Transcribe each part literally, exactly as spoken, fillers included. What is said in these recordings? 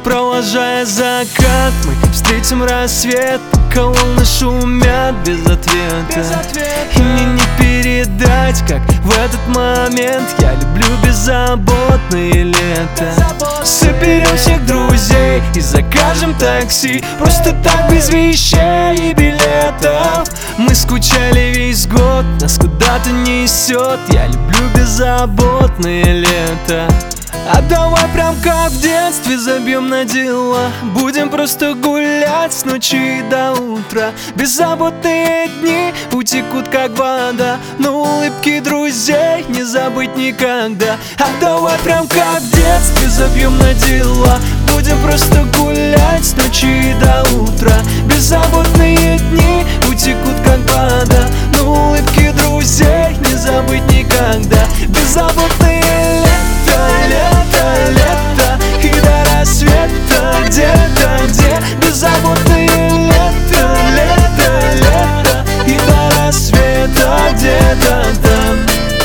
Провожая закат, мы встретим рассвет, пока волны шумят без ответа. И мне не передать, как в этот момент я люблю беззаботное лето. Соберем всех друзей и закажем такси, просто так без вещей и билетов. Мы скучали весь год, нас куда-то несет, я люблю беззаботное лето. А давай прям как в детстве забьем на дела, будем просто гулять с ночи до утра. Беззаботные дни утекут как вода, но улыбки друзей не забыть никогда. А давай прям как в детстве забьем на дела, будем просто гулять с ночи до утра. Беззаботные дни утекут как вода, но улыбки друзей не забыть никогда. Беззаботные лето, лето, лето, и до рассвета где-то, где беззаботные лето, лето, лето, и до рассвета где-то там.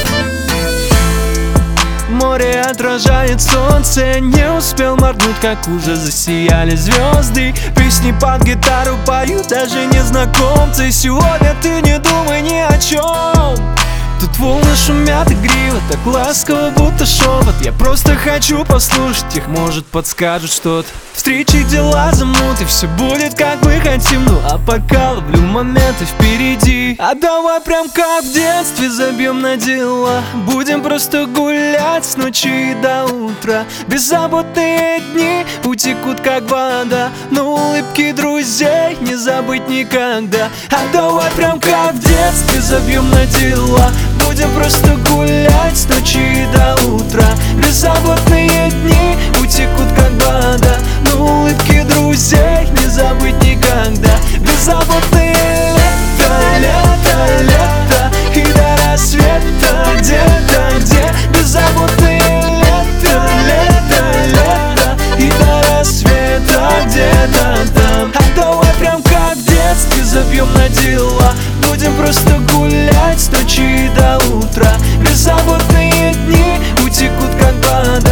Море отражает солнце, не успел моргнуть, как уже засияли звезды. Песни под гитару поют даже незнакомцы. Сегодня ты не думай ни о чем. Тут волны шумят игриво, так ласково, будто шепот. Я просто хочу послушать их, может подскажут что-то. Встречи, дела замнут, и все будет как мы хотим. Ну а пока ловлю моменты впереди. А давай прям как в детстве забьем на дела, будем просто гулять с ночи до утра. Беззаботные дни утекут как вода, но улыбки друзей не забыть никогда. А давай прям как в детстве забьем на дела, будем просто гулять с ночи до утра. Беззаботные дни утекут как вода, но улыбки друзей не забыть никогда. Беззаботные лето, лето, лето, и до рассвета где-то, где беззаботные лето, лето, лето, и до рассвета где-то там. А давай прям как в детстве забьем на дела, будем просто гулять с ночи до утра. Беззаботные дни утекут как вода,